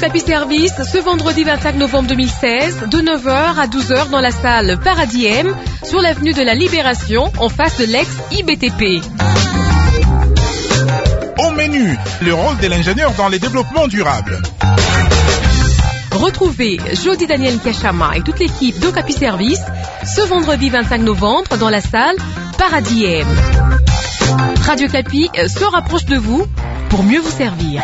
Capi Service ce vendredi 25 novembre 2016 de 9h à 12h dans la salle Paradis M sur l'avenue de la Libération en face de l'ex-IBTP. Au menu, le rôle de l'ingénieur dans les développements durables. Retrouvez Jody Daniel Kachama et toute l'équipe d'Ocapi Service ce vendredi 25 novembre dans la salle Paradis M. Radio Capi se rapproche de vous pour mieux vous servir.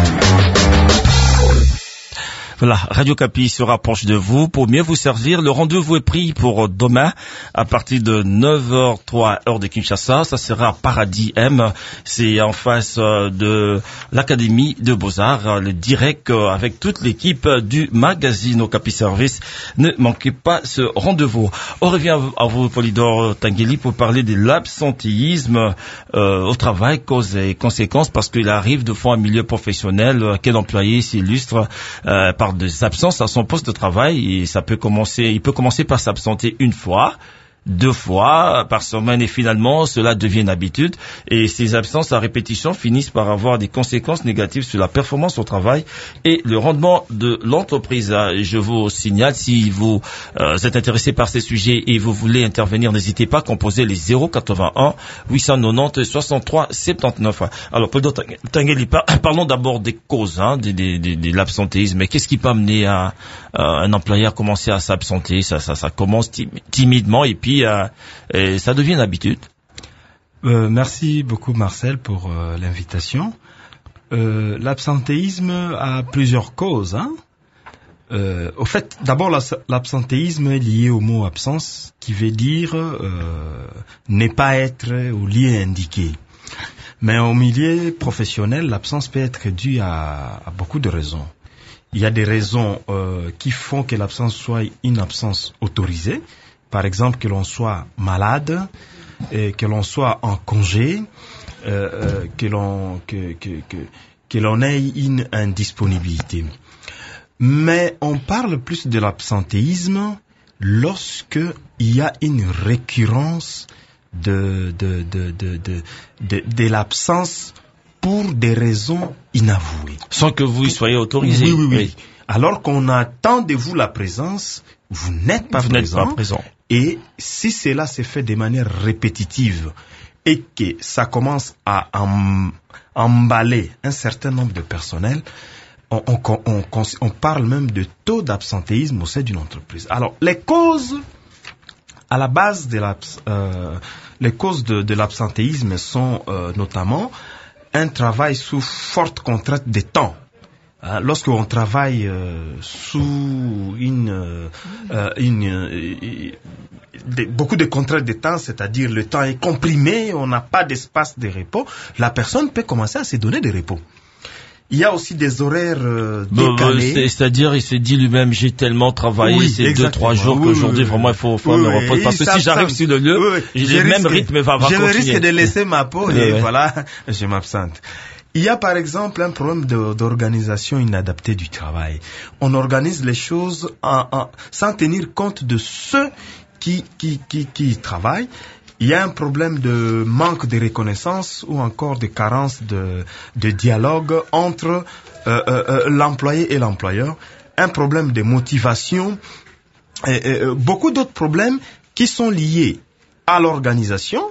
Voilà, Radio Capi se rapproche de vous pour mieux vous servir. Le rendez-vous est pris pour demain à partir de 9h03 heure de Kinshasa. Ça sera Paradis M. C'est en face de l'Académie de Beaux-Arts, le direct avec toute l'équipe du magazine Okapi Service. Ne manquez pas ce rendez-vous. On revient à vous, Polydor Tangueli, pour parler de l'absentéisme au travail, causes et conséquences, parce qu'il arrive de fois un milieu professionnel qu'un employé s'illustre par des absences à son poste de travail, et il peut commencer par s'absenter une fois, 2 fois par semaine, et finalement cela devient une habitude, et ces absences à répétition finissent par avoir des conséquences négatives sur la performance au travail et le rendement de l'entreprise. Je vous signale, si vous êtes intéressé par ces sujets et vous voulez intervenir, n'hésitez pas à composer les 081 890 63 79. Alors, Polydor Tangueli, parlons d'abord des causes de l'absentéisme. Mais qu'est-ce qui peut amener un employé à commencer à s'absenter? Ça commence timidement, et puis et ça devient une habitude. Merci beaucoup, Marcel, pour l'invitation. L'absentéisme a plusieurs causes. Au fait, d'abord, l'absentéisme est lié au mot absence, qui veut dire ne pas être au lieu indiqué. Mais au milieu professionnel, l'absence peut être due à beaucoup de raisons. Il y a des raisons qui font que l'absence soit une absence autorisée. Par exemple, que l'on soit malade, que l'on soit en congé, que l'on ait une indisponibilité. Mais on parle plus de l'absentéisme lorsque il y a une récurrence de l'absence pour des raisons inavouées. Sans que vous y soyez autorisé. Oui. Alors qu'on attend de vous la présence, vous n'êtes pas présent. Et si cela se fait de manière répétitive et que ça commence à emballer un certain nombre de personnel, on parle même de taux d'absentéisme au sein d'une entreprise. Alors, les causes à la base de l'absentéisme sont notamment un travail sous forte contrainte de temps. Lorsque on travaille sous beaucoup de contraintes de temps, c'est-à-dire le temps est comprimé, on n'a pas d'espace de repos, la personne peut commencer à se donner des repos. Il y a aussi des horaires décalés. C'est-à-dire, il s'est dit lui-même, j'ai tellement travaillé ces 2-3 jours qu'aujourd'hui, vraiment, il faut me reposer. Parce que si j'arrive sur le lieu, j'ai le même rythme, va continuer. Je risque de laisser ma peau et voilà, je m'absente. Il y a par exemple un problème d'organisation inadaptée du travail. On organise les choses sans tenir compte de ceux qui travaillent. Il y a un problème de manque de reconnaissance ou encore de carence de dialogue entre l'employé et l'employeur. Un problème de motivation. Beaucoup d'autres problèmes qui sont liés à l'organisation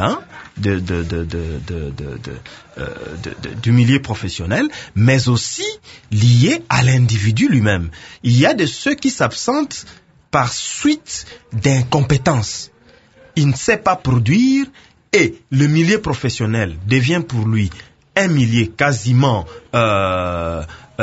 du milieu professionnel, mais aussi lié à l'individu lui-même. Il y a de ceux qui s'absentent par suite d'incompétence. Il ne sait pas produire et le milieu professionnel devient pour lui un milieu quasiment un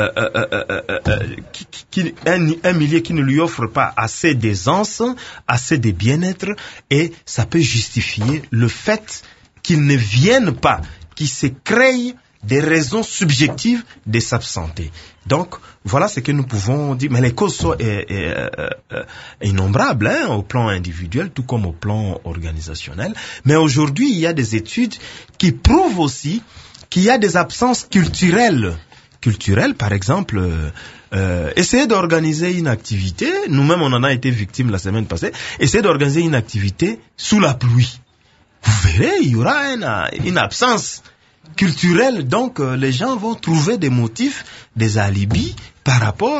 milieu qui ne lui offre pas assez d'aisance, assez de bien-être, et ça peut justifier le fait qu'il ne vienne pas, qu'il se crée des raisons subjectives de s'absenter. Donc, voilà ce que nous pouvons dire. Mais les causes sont innombrables au plan individuel, tout comme au plan organisationnel. Mais aujourd'hui, il y a des études qui prouvent aussi qu'il y a des absences culturelles. Par exemple, essayer d'organiser une activité, nous-mêmes on en a été victimes la semaine passée, essayer d'organiser une activité sous la pluie. Vous verrez, il y aura une absence culturelle, donc les gens vont trouver des motifs, des alibis par rapport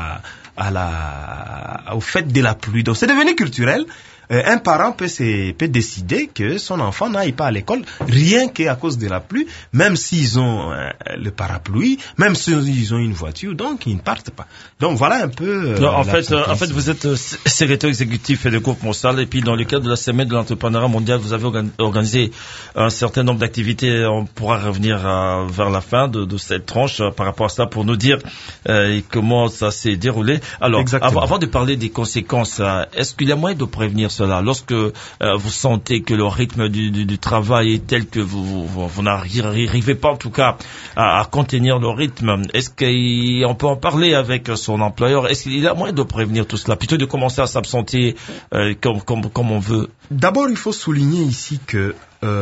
au fait de la pluie. Donc c'est devenu culturel. Un parent peut décider que son enfant n'aille pas à l'école rien qu'à cause de la pluie, même s'ils ont le parapluie, même s'ils ont une voiture, donc ils ne partent pas. Donc voilà un peu. En fait, vous êtes secrétaire exécutif de groupe Monsal, et puis dans le cadre de la semaine de l'entrepreneuriat mondial, vous avez organisé un certain nombre d'activités. On pourra revenir vers la fin de cette tranche par rapport à ça pour nous dire comment ça s'est déroulé. Alors, avant de parler des conséquences, est-ce qu'il y a moyen de prévenir cela? Lorsque vous sentez que le rythme du travail est tel que vous n'arrivez pas en tout cas à contenir le rythme, est-ce qu'on peut en parler avec son employeur? Est-ce qu'il y a moyen de prévenir tout cela plutôt de commencer à s'absenter comme on veut? D'abord, il faut souligner ici que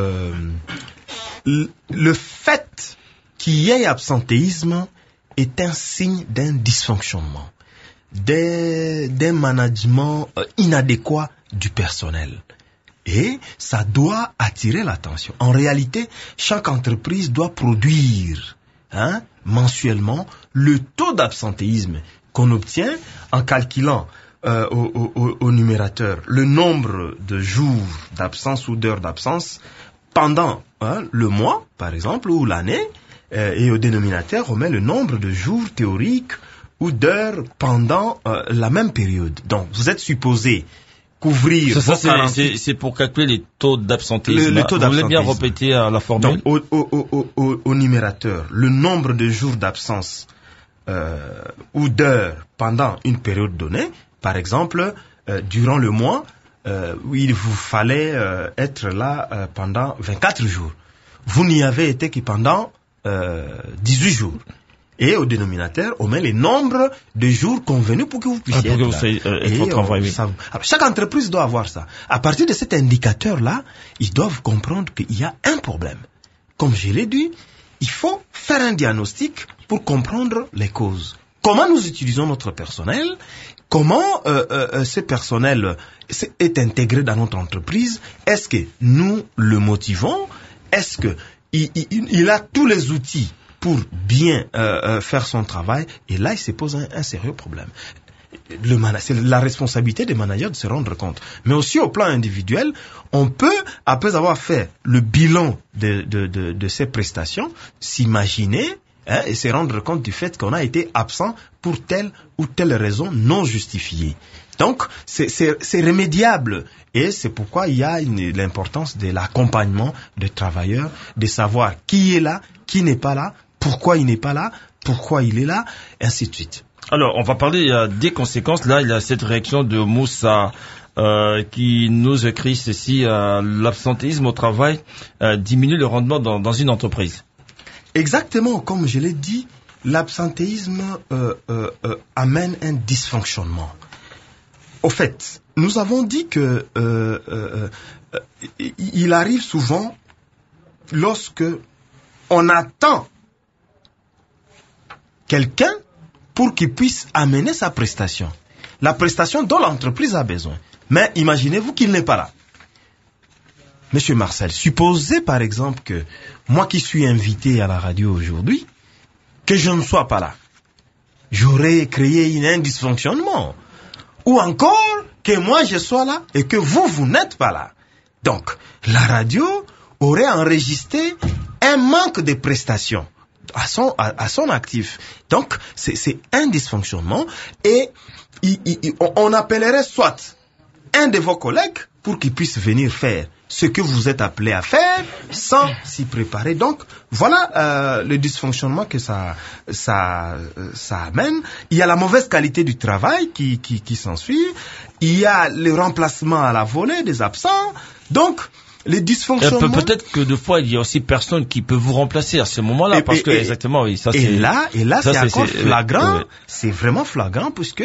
le fait qu'il y ait absentéisme est un signe d'un dysfonctionnement, d'un management inadéquat du personnel. Et ça doit attirer l'attention. En réalité, chaque entreprise doit produire mensuellement le taux d'absentéisme qu'on obtient en calculant au numérateur le nombre de jours d'absence ou d'heures d'absence pendant le mois, par exemple, ou l'année, et au dénominateur, on met le nombre de jours théoriques ou d'heures pendant la même période. Donc, vous êtes supposé couvrir... Ça, c'est pour calculer les taux d'absentéisme. Le taux d'absentéisme. Vous voulez bien répéter la formule? Donc, au numérateur, le nombre de jours d'absence ou d'heures pendant une période donnée, par exemple, durant le mois, il vous fallait être là pendant 24 jours. Vous n'y avez été que pendant 18 jours. Et au dénominateur, on met les nombres de jours convenus pour que vous puissiez être là. Chaque entreprise doit avoir ça. À partir de cet indicateur-là, ils doivent comprendre qu'il y a un problème. Comme je l'ai dit, il faut faire un diagnostic pour comprendre les causes. Comment nous utilisons notre personnel? Comment ce personnel est intégré dans notre entreprise? Est-ce que nous le motivons? Est-ce que il a tous les outils pour bien faire son travail? Et là, il se pose un sérieux problème. C'est la responsabilité des managers de se rendre compte. Mais aussi au plan individuel, on peut, après avoir fait le bilan de ces prestations, s'imaginer et se rendre compte du fait qu'on a été absent pour telle ou telle raison non justifiée. Donc, c'est remédiable. Et c'est pourquoi il y a l'importance de l'accompagnement des travailleurs, de savoir qui est là, qui n'est pas là, pourquoi il n'est pas là, pourquoi il est là, et ainsi de suite. Alors, on va parler des conséquences. Là, il y a cette réaction de Moussa qui nous écrit ceci. L'absentéisme au travail diminue le rendement dans une entreprise. Exactement, comme je l'ai dit, l'absentéisme amène un dysfonctionnement. Au fait, nous avons dit que il arrive souvent lorsque on attend quelqu'un pour qu'il puisse amener sa prestation. La prestation dont l'entreprise a besoin. Mais imaginez-vous qu'il n'est pas là. Monsieur Marcel, supposez par exemple que moi qui suis invité à la radio aujourd'hui, que je ne sois pas là. J'aurais créé un dysfonctionnement. Ou encore que moi je sois là et que vous n'êtes pas là. Donc, la radio aurait enregistré un manque de prestations à son actif. Donc, c'est un dysfonctionnement et on appellerait soit un de vos collègues pour qu'il puisse venir faire ce que vous êtes appelé à faire sans s'y préparer. Donc, voilà le dysfonctionnement que ça amène. Il y a la mauvaise qualité du travail qui s'ensuit. Il y a le remplacement à la volée des absents. Donc, les dysfonctionnements... Peut-être que des fois, il y a aussi personne qui peut vous remplacer à ce moment-là. Exactement, oui. Ça, et là, c'est encore flagrant. C'est vraiment flagrant puisque...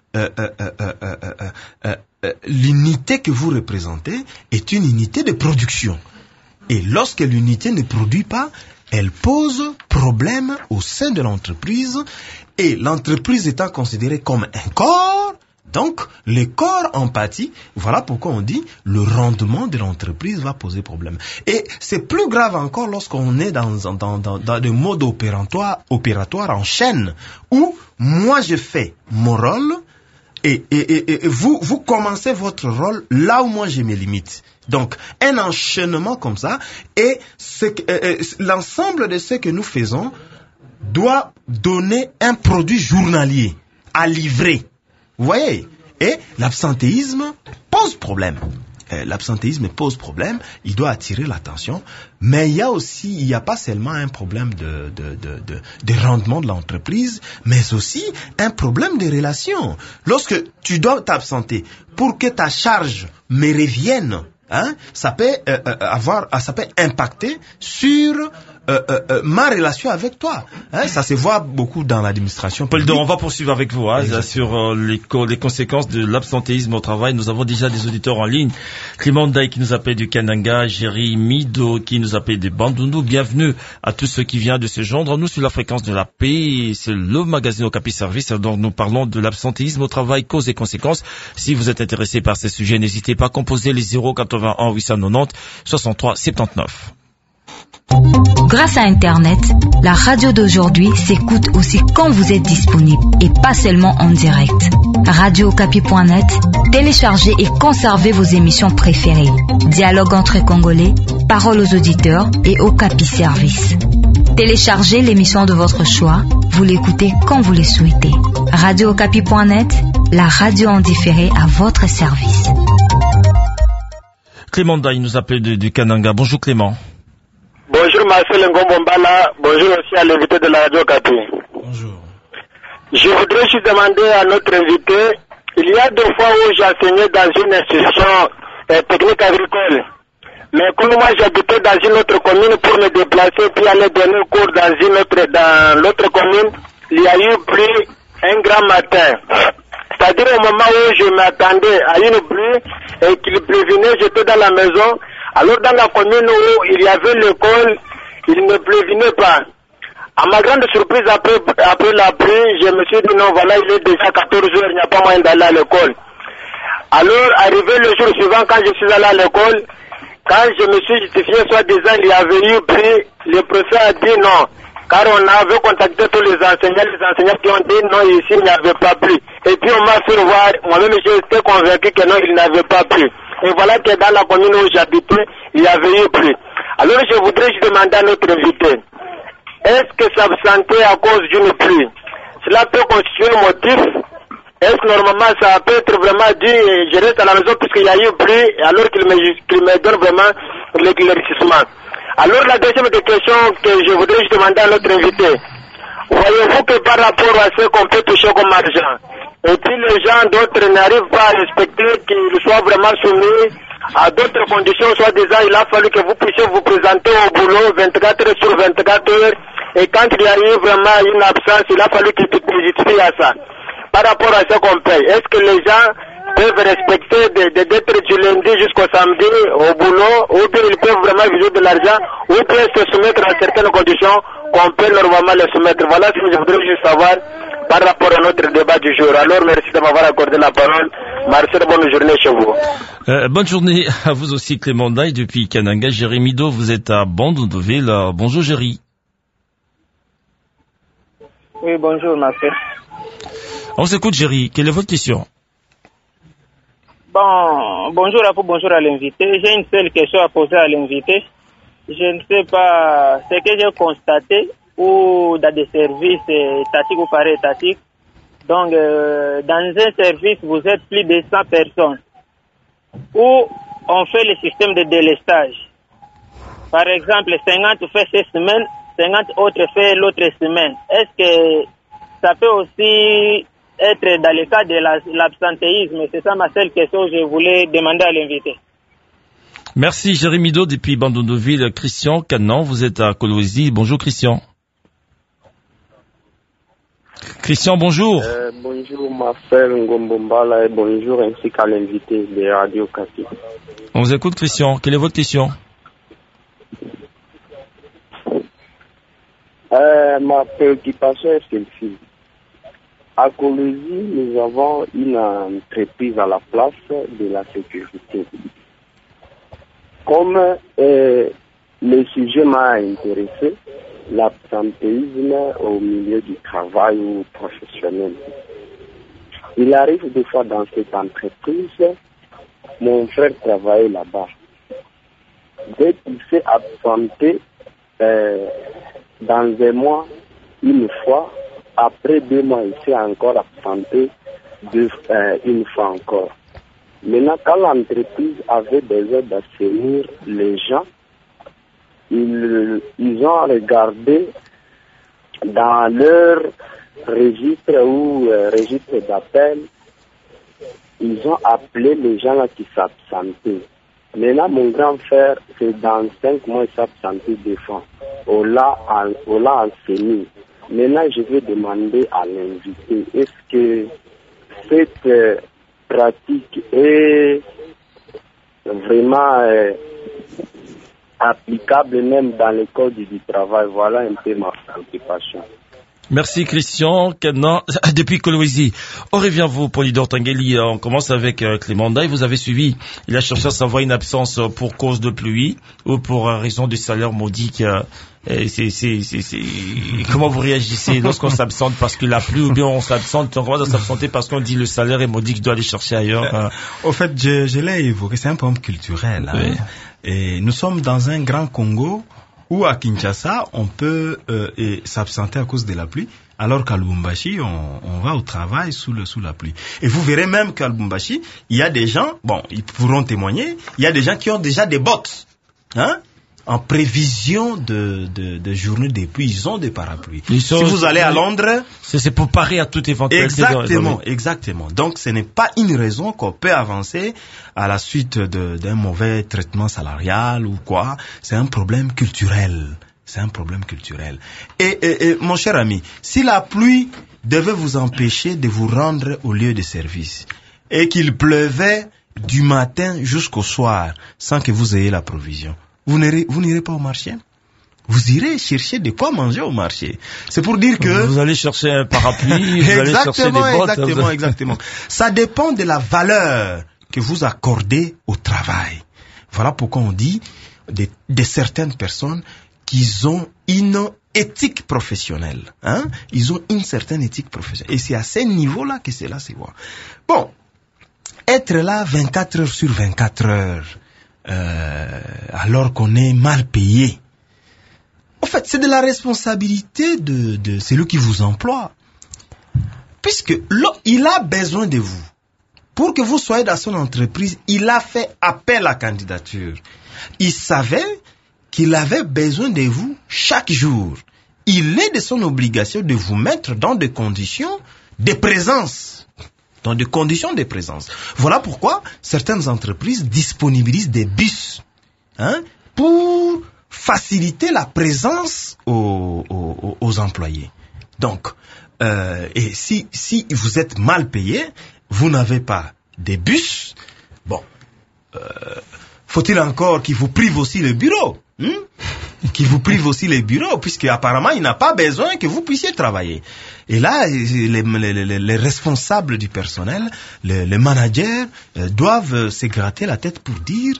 l'unité que vous représentez est une unité de production. Et lorsque l'unité ne produit pas, elle pose problème au sein de l'entreprise. Et l'entreprise étant considérée comme un corps, Donc, le corps en pâtit. Voilà pourquoi on dit le rendement de l'entreprise va poser problème. Et c'est plus grave encore lorsqu'on est dans le mode opératoire en chaîne, où moi je fais mon rôle et vous commencez votre rôle là où moi j'ai mes limites. Donc, un enchaînement comme ça, et l'ensemble de ce que nous faisons doit donner un produit journalier à livrer. Vous voyez? Et l'absentéisme pose problème. L'absentéisme pose problème, il doit attirer l'attention, mais il y a pas seulement un problème de rendement de l'entreprise, mais aussi un problème de relation. Lorsque tu dois t'absenter pour que ta charge me revienne, ça peut impacter sur ma relation avec toi. Ça se voit beaucoup dans l'administration publique. Paul, on va poursuivre avec vous sur les conséquences de l'absentéisme au travail. Nous avons déjà des auditeurs en ligne. Clément Ndaï qui nous appelle du Kananga, Jerry Mido qui nous appelle de Bandundu. Bienvenue à tous ceux qui viennent de se joindre. Nous sur la fréquence de la paix, c'est le magazine Okapi Service dont nous parlons de l'absentéisme au travail, causes et conséquences. Si vous êtes intéressé par ces sujets, n'hésitez pas à composer les 081 890 63 79. Grâce à Internet, la radio d'aujourd'hui s'écoute aussi quand vous êtes disponible et pas seulement en direct. RadioOkapi.net, téléchargez et conservez vos émissions préférées. Dialogue entre Congolais, paroles aux auditeurs et Okapi Service. Téléchargez l'émission de votre choix, vous l'écoutez quand vous le souhaitez. RadioOkapi.net, la radio en différé à votre service. Clément Ndaï nous appelle du Kananga. Bonjour Clément. Bonjour Marcel Ngombombala, bonjour aussi à l'invité de la radio Okapi. Bonjour. Je voudrais juste demander à notre invité, il y a 2 fois où j'ai enseigné dans une institution technique agricole. Mais comme moi j'habitais dans une autre commune pour me déplacer puis aller donner cours dans l'autre commune, il y a eu pluie un grand matin. C'est-à-dire au moment où je m'attendais à une pluie et qu'il pleuvait, j'étais dans la maison. Alors dans la commune où il y avait l'école, il ne pleuvait pas. À ma grande surprise, après la pluie, je me suis dit non, voilà, il est déjà 14 heures, il n'y a pas moyen d'aller à l'école. Alors, arrivé le jour suivant, quand je suis allé à l'école, quand je me suis justifié, soi-disant, il y avait eu pluie, le professeur a dit non. Car on avait contacté tous les enseignants qui ont dit non, ici il n'y avait pas plu. Et puis on m'a fait voir, moi-même j'étais convaincu que non, il n'avait pas plu. Et voilà que dans la commune où j'habitais, il y avait eu plu. Alors je voudrais demander à notre invité, est-ce que s'absenter à cause d'une pluie, cela peut constituer un motif? Est-ce que normalement ça peut être vraiment dit, je reste à la maison puisqu'il y a eu pluie, alors qu'il me donne vraiment l'éclaircissement? Alors la deuxième question que je voudrais demander à notre invité, voyez-vous que par rapport à ce qu'on peut toucher comme argent, et puis les gens d'autres n'arrivent pas à respecter qu'ils soient vraiment soumis à d'autres conditions, soi-disant il a fallu que vous puissiez vous présenter au boulot 24 heures sur 24 heures, et quand il y a eu vraiment une absence, il a fallu qu'ils se justifient à ça. Par rapport à ce qu'on paye, est-ce que les gens peuvent respecter d'être du lundi jusqu'au samedi au boulot, ou bien ils peuvent vraiment viser de l'argent, ou bien se soumettre à certaines conditions qu'on peut normalement les soumettre? Voilà ce que je voudrais juste savoir par rapport à notre débat du jour. Alors merci de m'avoir accordé la parole. Marcel, bonne journée chez vous. Bonne journée à vous aussi Clément Ndaï depuis Kananga. Jérémy Do, vous êtes à Bandunduville. Bonjour Jéry. Oui, bonjour Marcel. On s'écoute Jéry, quelle est votre question? Bon, bonjour à vous, bonjour à l'invité. J'ai une seule question à poser à l'invité. Je ne sais pas ce que j'ai constaté ou dans des services étatiques ou para-étatiques. Donc, dans un service, vous êtes plus de 100 personnes où on fait le système de délestage. Par exemple, 50 fait cette semaine, 50 autres fait l'autre semaine. Est-ce que ça peut aussi être dans le cas de l'absentéisme? C'est ça ma seule question que je voulais demander à l'invité. Merci Jérémy Do depuis Bandunduville. Christian Canan, vous êtes à Kolwezi. Bonjour Christian. Christian, bonjour. Bonjour Marcel Ngombombala et bonjour ainsi qu'à l'invité de Radio Okapi. On vous écoute Christian, quelle est votre question? Ma préoccupation est celle-ci. À Kolwezi, nous avons une entreprise à la place de la sécurité. Comme le sujet m'a intéressé, l'absentéisme au milieu du travail ou professionnel. Il arrive des fois dans cette entreprise, mon frère travaillait là-bas. Dès qu'il s'est absenté dans un mois, une fois, après 2 mois, il s'est encore absenté une fois encore. Maintenant, quand l'entreprise avait besoin d'assainir les gens, ils ont regardé dans leur registre ou registre d'appel, ils ont appelé les gens là qui s'absentaient. Maintenant, mon grand frère, c'est dans 5 mois, il s'est absenté 2 fois. On l'a enseigné. Maintenant, je vais demander à l'invité, est-ce que cette pratique est vraiment applicable même dans le code du travail? Voilà un peu ma préoccupation. Merci Christian. Kenan, depuis Kolwezi. On revient à vous, Polydor Tangeli. On commence avec Clément Day. Vous avez suivi. Il a cherché à savoir une absence pour cause de pluie ou pour raison de salaire modique. Comment vous réagissez lorsqu'on s'absente parce qu'il a plu ou bien on s'absente, on commence à s'absenter parce qu'on dit le salaire est modique, je dois aller chercher ailleurs. Au fait, je l'ai évoqué, c'est un problème culturel. Hein. Oui. Et nous sommes dans un grand Congo où à Kinshasa, on peut s'absenter à cause de la pluie, alors qu'à Lubumbashi, on va au travail sous la pluie. Et vous verrez même qu'à Lubumbashi, il y a des gens, bon, ils pourront témoigner, il y a des gens qui ont déjà des bottes, hein, en prévision de journées de pluie, ils ont des parapluies. Si vous allez à Londres, c'est pour parer à toute éventualité. Exactement. Donc, ce n'est pas une raison qu'on peut avancer à la suite d'un mauvais traitement salarial ou quoi. C'est un problème culturel. Et mon cher ami, si la pluie devait vous empêcher de vous rendre au lieu de service et qu'il pleuvait du matin jusqu'au soir sans que vous ayez la provision, vous n'irez pas au marché? Vous irez chercher de quoi manger au marché. C'est pour dire que... Vous allez chercher un parapluie, vous allez chercher des bottes. Exactement. Ça dépend de la valeur que vous accordez au travail. Voilà pourquoi on dit de certaines personnes qu'ils ont une éthique professionnelle. Hein? Ils ont une certaine éthique professionnelle. Et c'est à ce niveau-là que cela se voit. Bon, être là 24 heures sur 24 heures, alors qu'on est mal payé. En fait, c'est de la responsabilité de celui qui vous emploie. Puisque il a besoin de vous. Pour que vous soyez dans son entreprise, il a fait appel à candidature. Il savait qu'il avait besoin de vous chaque jour. Il est de son obligation de vous mettre dans des conditions de présence. Voilà pourquoi certaines entreprises disponibilisent des bus, hein, pour faciliter la présence aux employés. Donc, et si vous êtes mal payé, vous n'avez pas de bus, bon, faut-il encore qu'il vous prive aussi le bureau, puisque apparemment il n'a pas besoin que vous puissiez travailler. Et là, les responsables du personnel, les managers doivent se gratter la tête pour dire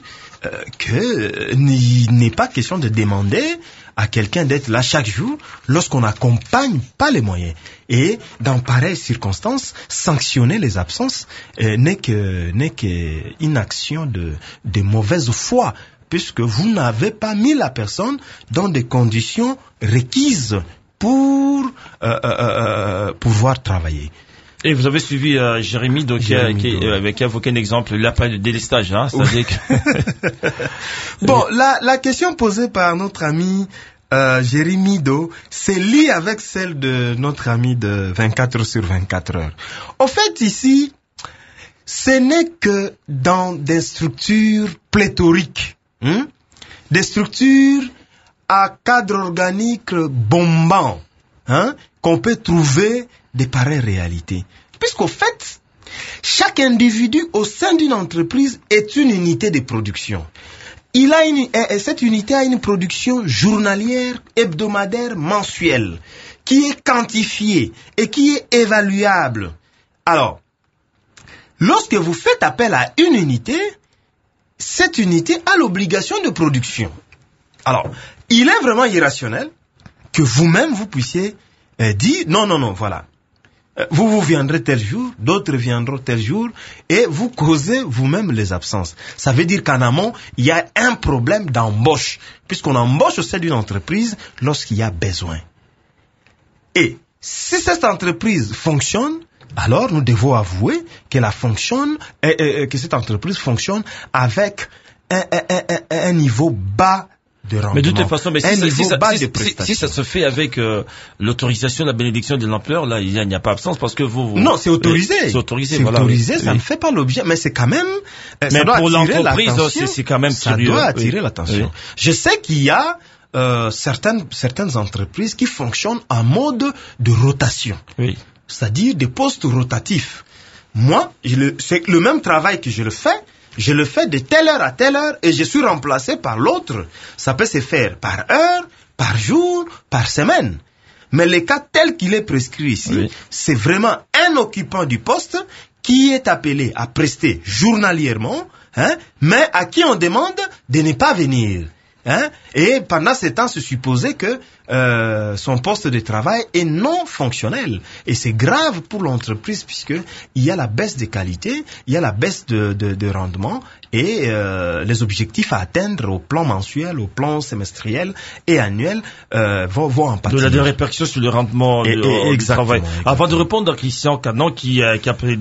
qu'il n'est pas question de demander à quelqu'un d'être là chaque jour lorsqu'on n'accompagne pas les moyens. Et dans pareilles circonstances, sanctionner les absences n'est qu'une action de mauvaise foi, puisque vous n'avez pas mis la personne dans des conditions requises pour pouvoir travailler. Et vous avez suivi Jérémy qui a évoqué un exemple, il a parlé de délestage, hein, c'est-à-dire que... Bon, la question posée par notre ami Jérémy Do, c'est lié avec celle de notre ami de 24 heures sur 24 heures. Au fait, ici, ce n'est que dans des structures pléthoriques, des structures à cadre organique bombant, qu'on peut trouver de pareilles réalités. Puisqu'au fait, chaque individu au sein d'une entreprise est une unité de production. cette unité a une production journalière, hebdomadaire, mensuelle, qui est quantifiée et qui est évaluable. Alors, lorsque vous faites appel à une unité, cette unité a l'obligation de production. Alors, il est vraiment irrationnel que vous-même, vous puissiez dire, non, voilà. Vous viendrez tel jour, d'autres viendront tel jour, et vous causez vous-même les absences. Ça veut dire qu'en amont, il y a un problème d'embauche, puisqu'on embauche au sein d'une entreprise lorsqu'il y a besoin. Et si cette entreprise fonctionne, alors nous devons avouer que cette entreprise fonctionne avec un niveau bas de rendement. Mais de toute façon, si ça se fait avec l'autorisation, la bénédiction de l'emploi, là, il n'y a pas absence parce que vous... Non, c'est autorisé. C'est autorisé, c'est voilà. autorisé, ça ne fait pas l'objet, mais c'est quand même... Mais pour l'entreprise, c'est quand même curieux. Ça doit attirer l'attention. Oui. Je sais qu'il y a certaines entreprises qui fonctionnent en mode de rotation. Oui. C'est-à-dire des postes rotatifs. Moi, c'est le même travail que je le fais de telle heure à telle heure et je suis remplacé par l'autre. Ça peut se faire par heure, par jour, par semaine. Mais le cas tel qu'il est prescrit ici, oui, c'est vraiment un occupant du poste qui est appelé à prester journalièrement, mais à qui on demande de ne pas venir. Et pendant ce temps, c'est supposé que son poste de travail est non fonctionnel. Et c'est grave pour l'entreprise puisque il y a la baisse de qualité, il y a la baisse de rendement et les objectifs à atteindre au plan mensuel, au plan semestriel et annuel vont en pâtir. De la répercussion sur le rendement du travail. Exactement. Avant de répondre à Christian Canon qui a appelé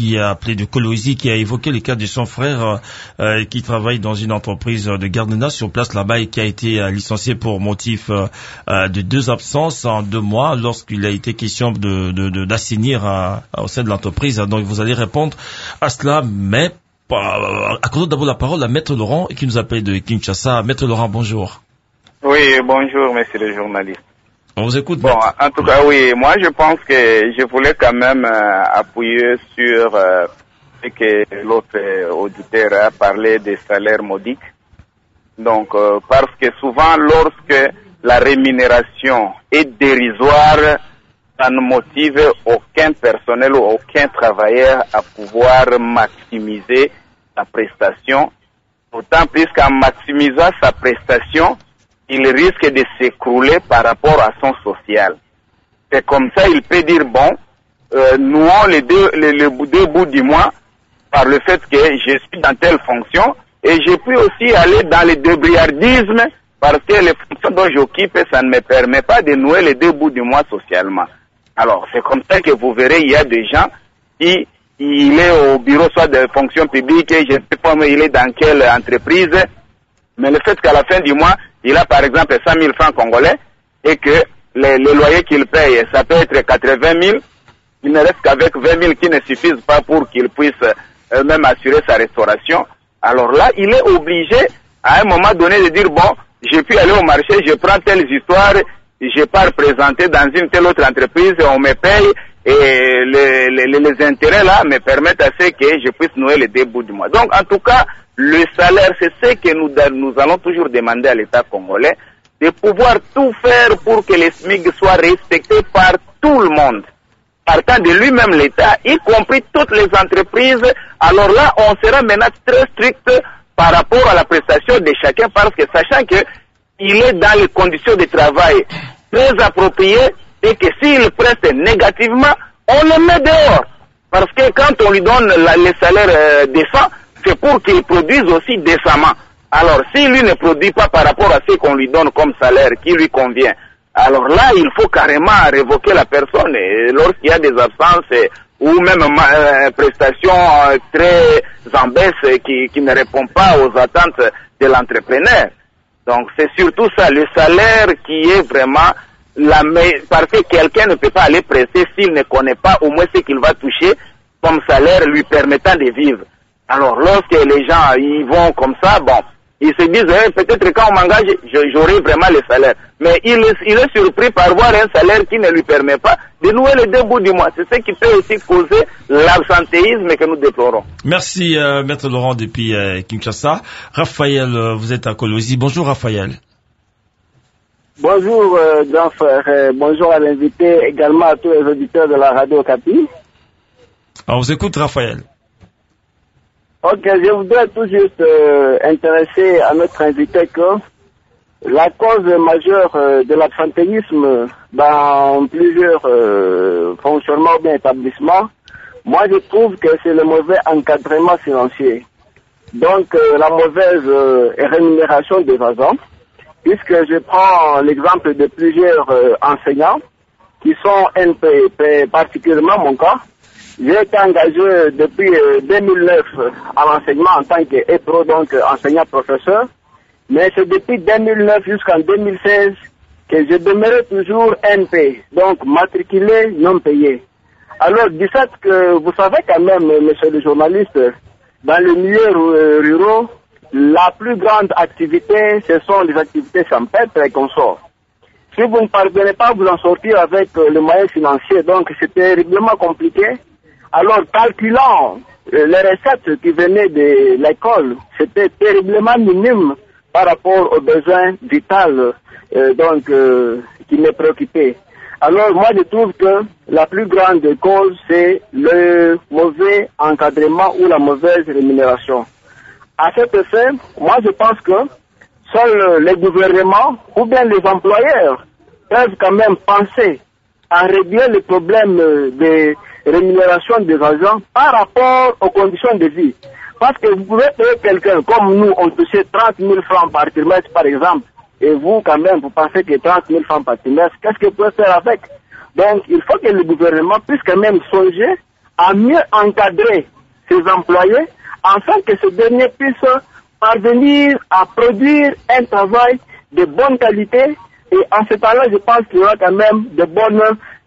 de Colosie, qui a évoqué le cas de son frère qui travaille dans une entreprise de gardiennage sur place là-bas et qui a été licencié pour motif de 2 absences en 2 mois lorsqu'il a été question d'assainir au sein de l'entreprise. Donc vous allez répondre à cela, mais accordons d'abord la parole à Maître Laurent qui nous appelle de Kinshasa. Maître Laurent, bonjour. Oui, bonjour, monsieur le journaliste. On vous écoute. Bon, en tout cas, oui, moi je pense que je voulais quand même appuyer sur ce que l'autre auditeur a parlé des salaires modiques. Donc, parce que souvent, lorsque la rémunération est dérisoire, ça ne motive aucun personnel ou aucun travailleur à pouvoir maximiser sa prestation. D'autant plus qu'en maximisant sa prestation, il risque de s'écrouler par rapport à son social. C'est comme ça, il peut dire, bon, nouons les deux bouts du mois par le fait que je suis dans telle fonction et je peux aussi aller dans le débrouillardisme parce que les fonctions dont j'occupe, ça ne me permet pas de nouer les 2 bouts du mois socialement. Alors, c'est comme ça que vous verrez, il y a des gens qui, il est au bureau soit de fonction publique, je ne sais pas, mais il est dans quelle entreprise, mais le fait qu'à la fin du mois, il a par exemple 100 000 francs congolais et que les loyers qu'il paye, ça peut être 80 000, il ne reste qu'avec 20 000 qui ne suffisent pas pour qu'il puisse même assurer sa restauration. Alors là, il est obligé à un moment donné de dire, bon, je puis aller au marché, je prends telles histoires, je pars présenter dans une telle autre entreprise, on me paye et les intérêts là me permettent à ce que je puisse nouer les 2 bouts du mois. Donc en tout cas, le salaire, c'est ce que nous allons toujours demander à l'État congolais, de pouvoir tout faire pour que les SMIC soient respectés par tout le monde. Partant de lui-même l'État, y compris toutes les entreprises, alors là on sera maintenant très strict par rapport à la prestation de chacun parce que sachant que il est dans les conditions de travail très appropriées et que s'il preste négativement, on le met dehors. Parce que quand on lui donne les salaires décents, c'est pour qu'il produise aussi décemment. Alors si lui ne produit pas par rapport à ce qu'on lui donne comme salaire qui lui convient, alors là il faut carrément révoquer la personne. Et lorsqu'il y a des absences ou même prestations très en baisse qui ne répondent pas aux attentes de l'entrepreneur. Donc c'est surtout ça, le salaire qui est vraiment parce que quelqu'un ne peut pas aller prester s'il ne connaît pas au moins ce qu'il va toucher comme salaire lui permettant de vivre. Alors lorsque les gens y vont comme ça, bon, Ils se disent, peut-être quand on m'engage, j'aurai vraiment le salaire. Mais il est surpris par voir un salaire qui ne lui permet pas de nouer les 2 bouts du mois. C'est ce qui peut aussi causer l'absentéisme que nous déplorons. Merci, Maître Laurent depuis Kinshasa. Raphaël, vous êtes à Kolwezi. Bonjour, Raphaël. Bonjour, grand frère. Bonjour à l'invité, également à tous les auditeurs de la Radio Capi. On vous écoute, Raphaël. Ok, je voudrais tout juste intéresser à notre invité que la cause majeure de l'absentéisme dans plusieurs fonctionnements ou bien établissements, moi je trouve que c'est le mauvais encadrement financier. Donc la mauvaise rémunération des agents, puisque je prends l'exemple de plusieurs enseignants qui sont NP, particulièrement mon cas. J'ai été engagé depuis 2009 à l'enseignement en tant qu'EPRO, donc enseignant-professeur. Mais c'est depuis 2009 jusqu'en 2016 que je demeurais toujours NP, donc matriculé non payé. Alors, du fait que vous savez quand même, monsieur le journaliste, dans le milieu rural, la plus grande activité, ce sont les activités champêtres et consorts. Si vous ne parvenez pas à vous en sortir avec le moyen financier, donc c'est terriblement compliqué. Alors, calculant les recettes qui venaient de l'école, c'était terriblement minime par rapport aux besoins vitaux qui me préoccupaient. Alors, moi, je trouve que la plus grande cause, c'est le mauvais encadrement ou la mauvaise rémunération. À cet effet, moi, je pense que seuls les gouvernements ou bien les employeurs peuvent quand même penser à régler le problème des rémunération des agents par rapport aux conditions de vie. Parce que vous pouvez payer quelqu'un, comme nous, on touchait 30 000 francs par trimestre, par exemple, et vous, quand même, vous pensez que 30 000 francs par trimestre, qu'est-ce que vous pouvez faire avec? Donc, il faut que le gouvernement puisse quand même songer à mieux encadrer ses employés, afin que ce dernier puisse parvenir à produire un travail de bonne qualité. Et en ce temps-là, je pense qu'il y aura quand même de bonnes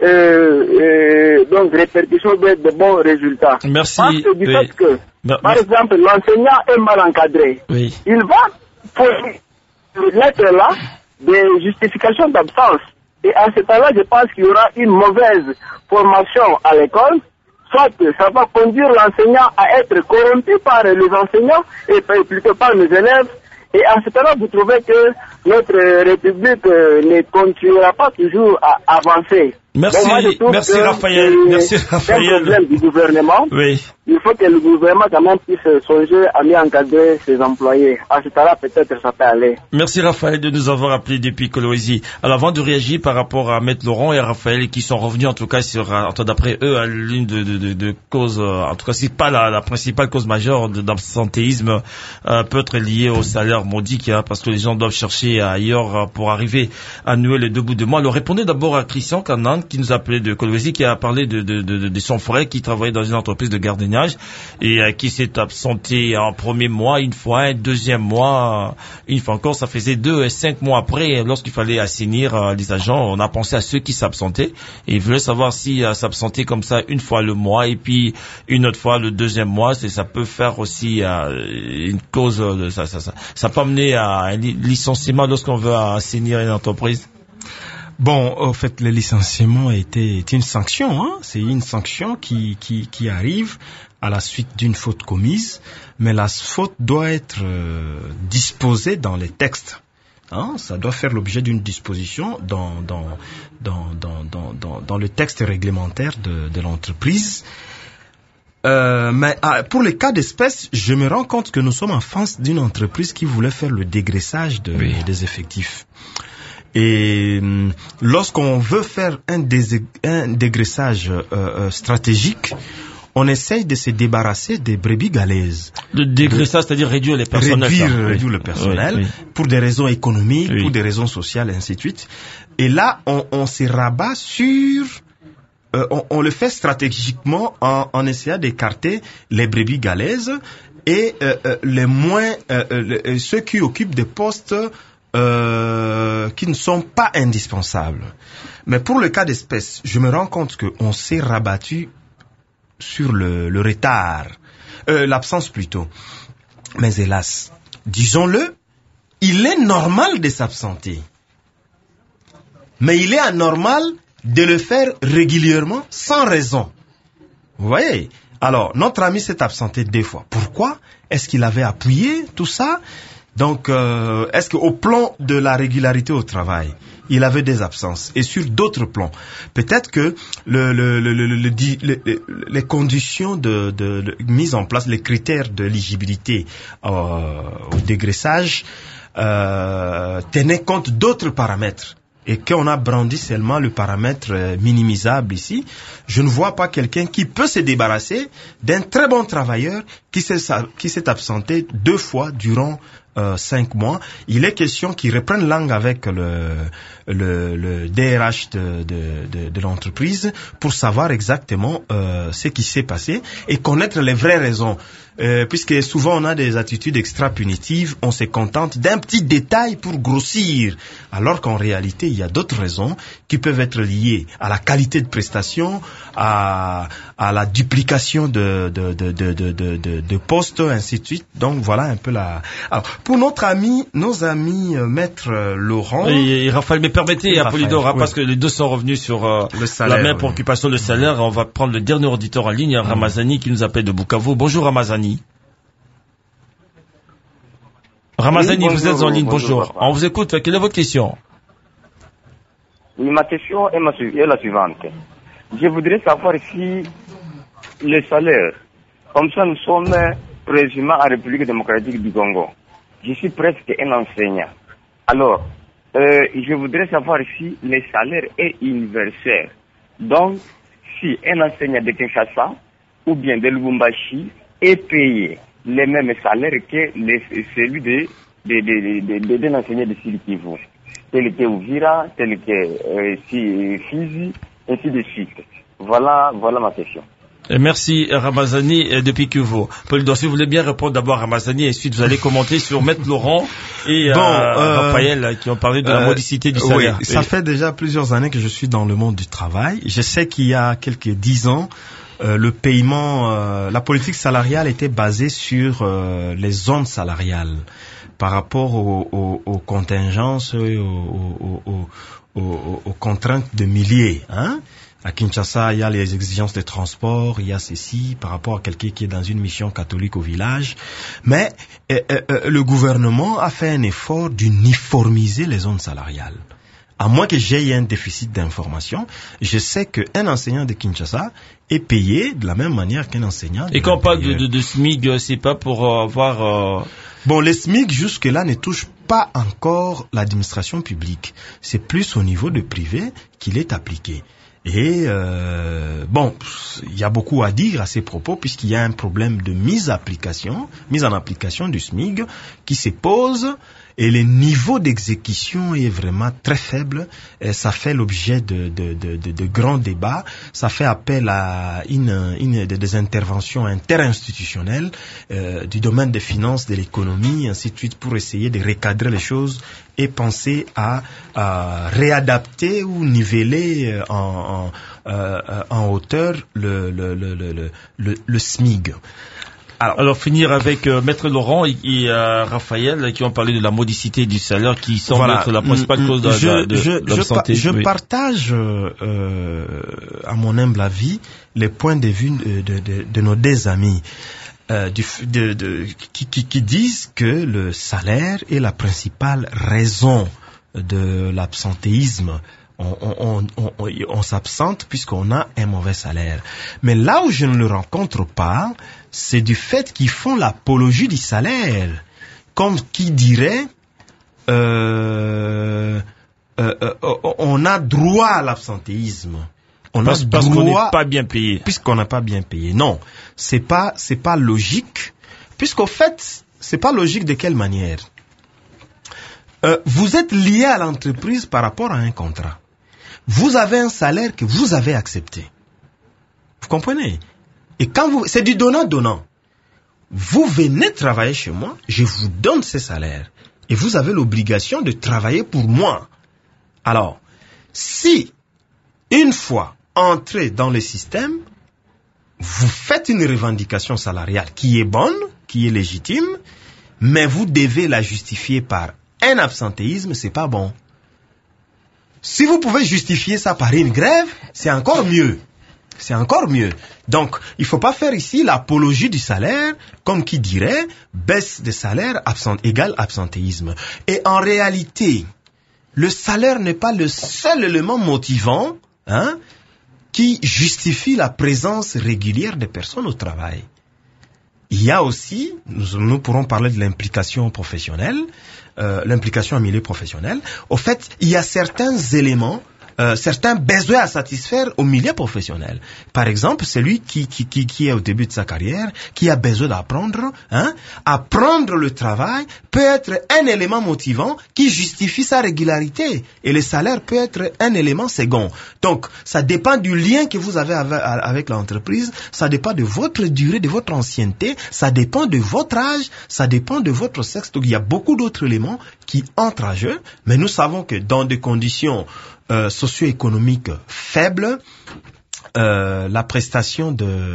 répercussions, de bons résultats. Merci. Parce que du fait que, par exemple, l'enseignant est mal encadré, il va poser cette lettre-là des justifications d'absence. Et en ce temps-là, je pense qu'il y aura une mauvaise formation à l'école, soit ça va conduire l'enseignant à être corrompu par les enseignants et plutôt par les élèves. Et en ce temps-là, vous trouvez que notre République ne continuera pas toujours à avancer. Merci, donc, merci Raphaël. Merci Raphaël. C'est un problème du gouvernement. Oui. Il faut que le gouvernement quand même puisse songer à mieux encadrer ses employés. À ce temps-là, peut-être ça peut aller. Merci Raphaël de nous avoir appelé depuis Kolwezi. Alors avant de réagir par rapport à Maître Laurent et à Raphaël qui sont revenus en tout cas sur, d'après eux, à l'une de causes, en tout cas c'est pas la principale cause majeure d'absentéisme peut être liée au salaire modique, parce que les gens doivent chercher ailleurs pour arriver à nouer les 2 bouts de mois. Alors répondez d'abord à Christian Canan qui nous appelait de Kolwezi, qui a parlé de son frère qui travaillait dans une entreprise de gardiennage et qui s'est absenté en premier mois une fois, un deuxième mois une fois encore. Ça faisait 2 et 5 mois après, lorsqu'il fallait assainir les agents, on a pensé à ceux qui s'absentaient et ils voulaient savoir si s'absenter comme ça une fois le mois et puis une autre fois le deuxième mois, ça peut faire aussi une cause, ça peut amener à un licenciement lorsqu'on veut assainir une entreprise. Bon, en fait, le licenciement est une sanction, c'est une sanction qui arrive à la suite d'une faute commise, mais la faute doit être disposée dans les textes. Ça doit faire l'objet d'une disposition dans le texte réglementaire de l'entreprise. Mais pour les cas d'espèce, je me rends compte que nous sommes en face d'une entreprise qui voulait faire le dégraissage des effectifs. Et lorsqu'on veut faire un dégraissage stratégique, on essaye de se débarrasser des brebis galeuses. Le dégraissage, c'est-à-dire réduire les personnels. Réduire le personnel, pour des raisons économiques, pour des raisons sociales, et ainsi de suite. Et là, on se rabat sur... on le fait stratégiquement en essayant d'écarter les brebis galeuses et ceux qui occupent des postes qui ne sont pas indispensables. Mais pour le cas d'espèce, je me rends compte qu'on s'est rabattu sur le retard, l'absence plutôt. Mais hélas, disons-le, il est normal de s'absenter. Mais il est anormal de le faire régulièrement, sans raison. Vous voyez? Alors, notre ami s'est absenté 2 fois. Pourquoi? Est-ce qu'il avait appuyé tout ça? Donc, est-ce qu'au plan de la régularité au travail, il avait des absences? Et sur d'autres plans, peut-être que les conditions de mise en place, les critères de l'éligibilité au dégraissage tenaient compte d'autres paramètres. Et qu'on a brandi seulement le paramètre minimisable ici, je ne vois pas quelqu'un qui peut se débarrasser d'un très bon travailleur qui s'est absenté 2 fois durant 5 mois. Il est question qu'il reprenne langue avec le DRH de l'entreprise pour savoir exactement ce qui s'est passé et connaître les vraies raisons. Puisque souvent on a des attitudes extra-punitives, on se contente d'un petit détail pour grossir, alors qu'en réalité il y a d'autres raisons qui peuvent être liées à la qualité de prestation, à la duplication de postes, ainsi de suite. Donc voilà un peu la... Alors, pour nos amis Maître Laurent... Et Raphaël, mais permettez, Apollodore, parce que les deux sont revenus sur la même préoccupation, le salaire. On va prendre le dernier auditeur en ligne, Ramazani, qui nous appelle de Bukavu. Bonjour Ramazani. Ramazani, oui, bonjour, vous êtes en ligne, bonjour. On vous écoute, quelle est votre question? Oui, ma question est la suivante. Je voudrais savoir si les salaires, comme ça nous sommes présumément en République démocratique du Congo. Je suis presque un enseignant. Alors, je voudrais savoir si les salaires est universel. Donc, si un enseignant de Kinshasa ou bien de Lubumbashi est payé les mêmes salaires que celui d'un enseignant de Sud Kivu, tel que Uvira, tel que Fizi, ainsi de suite. Voilà ma question. Merci Ramazani depuis Kivu. Paul, si vous voulez bien répondre d'abord à Ramazani et ensuite vous allez commenter sur Maître Laurent et Raphaël qui ont parlé de la modicité du salaire. Oui, ça fait déjà plusieurs années que je suis dans le monde du travail. Je sais qu'il y a quelques 10 ans, le paiement, la politique salariale était basée sur les zones salariales par rapport aux contingences, aux contraintes de milliers. Hein? À Kinshasa, il y a les exigences de transport, il y a ceci par rapport à quelqu'un qui est dans une mission catholique au village. Mais le gouvernement a fait un effort d'uniformiser les zones salariales. À moins que j'aie un déficit d'information, je sais qu'un enseignant de Kinshasa est payé de la même manière qu'un enseignant. Et quand on parle de SMIC, c'est pas pour avoir... Bon, les SMIC jusque-là ne touchent pas encore l'administration publique. C'est plus au niveau de privé qu'il est appliqué. Et bon, il y a beaucoup à dire à ces propos puisqu'il y a un problème de mise en application du SMIC qui se pose et le niveau d'exécution est vraiment très faible. Et ça fait l'objet de grands débats. Ça fait appel à des interventions interinstitutionnelles du domaine des finances, de l'économie, ainsi de suite, pour essayer de recadrer les choses et penser à réadapter ou niveler en hauteur le SMIC. Alors finir avec Maître Laurent et Raphaël qui ont parlé de la modicité du salaire qui semble être la principale cause de l'absenté. Je partage, à mon humble avis, les points de vue de nos deux amis qui disent que le salaire est la principale raison de l'absentéisme. On s'absente puisqu'on a un mauvais salaire. Mais là où je ne le rencontre pas, c'est du fait qu'ils font l'apologie du salaire. Comme qui dirait, on a droit à l'absentéisme. Parce qu'on n'est pas bien payé. Puisqu'on n'a pas bien payé. Non, c'est pas logique. Puisqu'au fait, c'est pas logique de quelle manière? Vous êtes lié à l'entreprise par rapport à un contrat. Vous avez un salaire que vous avez accepté. Vous comprenez? Et quand c'est du donnant-donnant. Vous venez travailler chez moi, je vous donne ce salaire. Et vous avez l'obligation de travailler pour moi. Alors, si, une fois entré dans le système, vous faites une revendication salariale qui est bonne, qui est légitime, mais vous devez la justifier par un absentéisme, c'est pas bon. Si vous pouvez justifier ça par une grève, c'est encore mieux. C'est encore mieux. Donc, il faut pas faire ici l'apologie du salaire, comme qui dirait, baisse de salaire égale absentéisme. Et en réalité, le salaire n'est pas le seul élément motivant, qui justifie la présence régulière des personnes au travail. Il y a aussi, nous pourrons parler de l'implication professionnelle, l'implication en milieu professionnel. Au fait, il y a certains éléments, certains besoins à satisfaire au milieu professionnel. Par exemple, celui qui est au début de sa carrière, qui a besoin d'apprendre, apprendre le travail peut être un élément motivant qui justifie sa régularité. Et le salaire peut être un élément second. Donc, ça dépend du lien que vous avez avec l'entreprise, ça dépend de votre durée, de votre ancienneté, ça dépend de votre âge, ça dépend de votre sexe. Donc, il y a beaucoup d'autres éléments qui entrent en jeu, mais nous savons que dans des conditions socio-économique faible, la prestation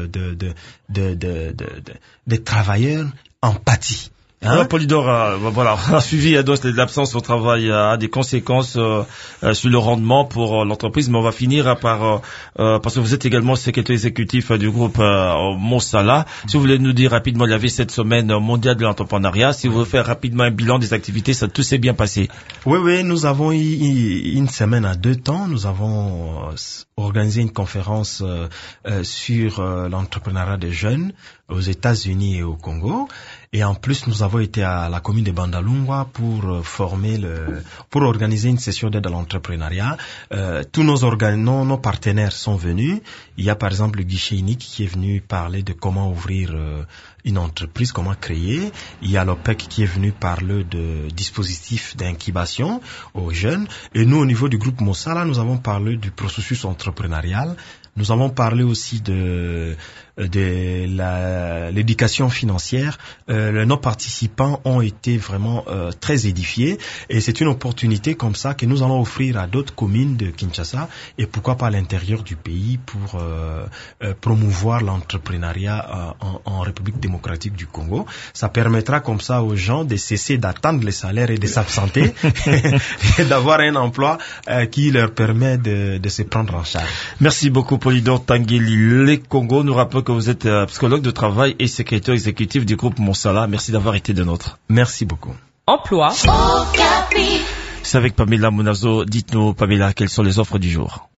des travailleurs en pâtit. Alors, Polydore, voilà, on a suivi l'absence au travail a des conséquences sur le rendement pour l'entreprise, mais on va finir par parce que vous êtes également secrétaire exécutif du groupe Monsala. Si vous voulez nous dire rapidement, il y avait cette semaine mondiale de l'entrepreneuriat. Si vous voulez faire rapidement un bilan des activités, ça tout s'est bien passé. Oui, nous avons eu une semaine à 2 temps. Nous avons organisé une conférence sur l'entrepreneuriat des jeunes aux États-Unis et au Congo. Et en plus, nous avons été à la commune de Bandalungwa pour organiser une session d'aide à l'entrepreneuriat. Tous nos partenaires sont venus. Il y a par exemple le guichet unique qui est venu parler de comment ouvrir une entreprise, comment créer. Il y a l'OPEC qui est venu parler de dispositifs d'incubation aux jeunes. Et nous, au niveau du groupe Monsala, nous avons parlé du processus entrepreneurial. Nous avons parlé aussi de l'éducation financière. Nos participants ont été vraiment très édifiés et c'est une opportunité comme ça que nous allons offrir à d'autres communes de Kinshasa et pourquoi pas à l'intérieur du pays pour promouvoir l'entrepreneuriat en République démocratique du Congo. Ça permettra comme ça aux gens de cesser d'attendre les salaires et de s'absenter et d'avoir un emploi qui leur permet de se prendre en charge. Merci beaucoup Polydore Tangeli. Les Congo nous rappelle que vous êtes psychologue de travail et secrétaire exécutif du groupe Monsala. Merci d'avoir été de nôtre. Merci beaucoup. Emploi. C'est avec Pamela Munazo. Dites-nous, Pamela, quelles sont les offres du jour?